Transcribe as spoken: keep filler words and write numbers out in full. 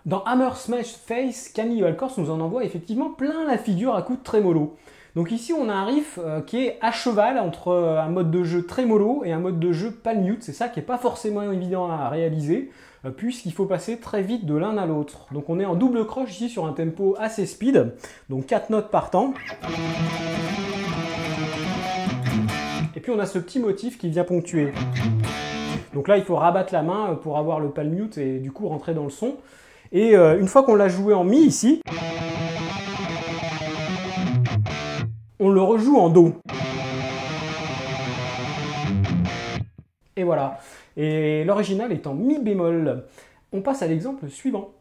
Dans Hammer Smash Face, Cannibal Corpse nous en envoie effectivement plein la figure à coups de trémolo. Donc ici on a un riff euh, qui est à cheval entre euh, un mode de jeu trémolo et un mode de jeu palm mute. C'est ça qui n'est pas forcément évident à réaliser euh, puisqu'il faut passer très vite de l'un à l'autre. Donc on est en double croche ici sur un tempo assez speed, donc quatre notes par temps. Et puis on a ce petit motif qui vient ponctuer. Donc là il faut rabattre la main pour avoir le palm mute et du coup rentrer dans le son. Et euh, une fois qu'on l'a joué en mi ici, on le rejoue en do. Et voilà. Et l'original est en mi bémol. On passe à l'exemple suivant.